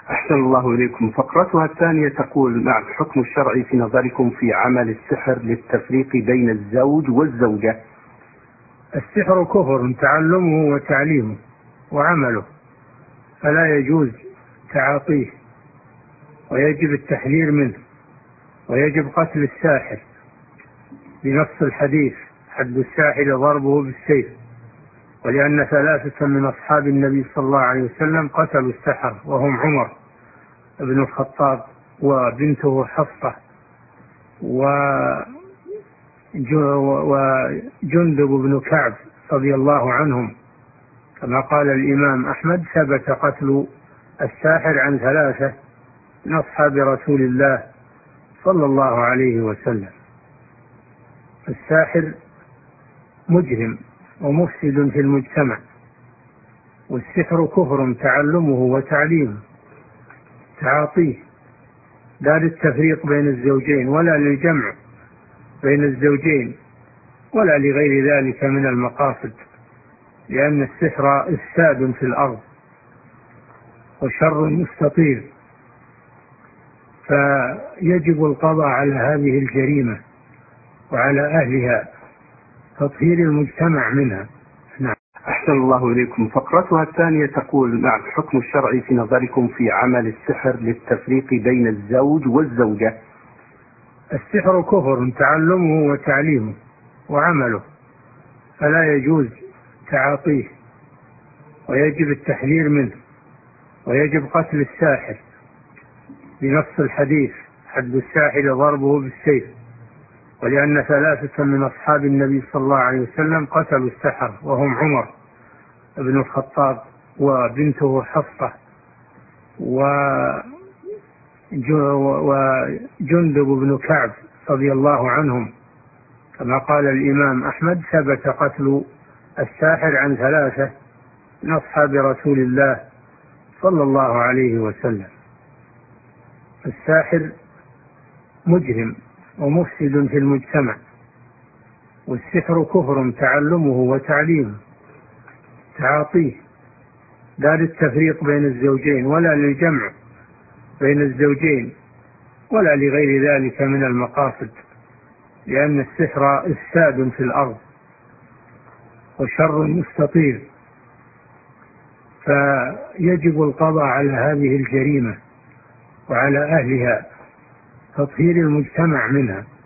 أحسن الله إليكم. فقرتها الثانية تقول: مع الحكم الشرعي في نظركم في عمل السحر للتفريق بين الزوج والزوجة؟ السحر كفر تعلمه وتعليمه وعمله، فلا يجوز تعاطيه، ويجب التحذير منه، ويجب قتل الساحر بنص الحديث: حد الساحر ضربه بالسيف. ولأن 3 من أصحاب النبي صلى الله عليه وسلم قتلوا السحر، وهم عمر بن الخطاب وبنته حفصة وجندب بن كعب رضي الله عنهم، كما قال الإمام أحمد: ثبت قتل الساحر عن 3 من أصحاب رسول الله صلى الله عليه وسلم. الساحر مجرم ومفسد في المجتمع، والسحر كفر تعلمه وتعليمه، تعاطيه لا للتفريق بين الزوجين ولا للجمع بين الزوجين ولا لغير ذلك من المقاصد، لأن السحر إفساد في الأرض وشر مستطير، فيجب القضاء على هذه الجريمة وعلى أهلها، تطهير المجتمع منها. نعم. أحسن الله إليكم. فقرتها الثانية تقول: مع الحكم الشرعي في نظركم في عمل السحر للتفريق بين الزوج والزوجة؟ السحر كفر تعلمه وتعليمه وعمله، فلا يجوز تعاطيه، ويجب التحذير منه، ويجب قتل الساحر بنص الحديث: حد الساحر ضربه بالسيف. ولأن 3 من أصحاب النبي صلى الله عليه وسلم قتلوا السحر، وهم عمر بن الخطاب وبنته حفصة وجندب بن كعب رضي الله عنهم، كما قال الإمام أحمد: ثبت قتل الساحر عن 3 من أصحاب رسول الله صلى الله عليه وسلم. الساحر مجرم ومفسد في المجتمع، والسحر كفر تعلمه وتعليمه، تعاطيه لا للتفريق بين الزوجين ولا للجمع بين الزوجين ولا لغير ذلك من المقاصد، لأن السحر إفساد في الأرض وشر مستطير، فيجب القضاء على هذه الجريمة وعلى أهلها، تطهير المجتمع منها.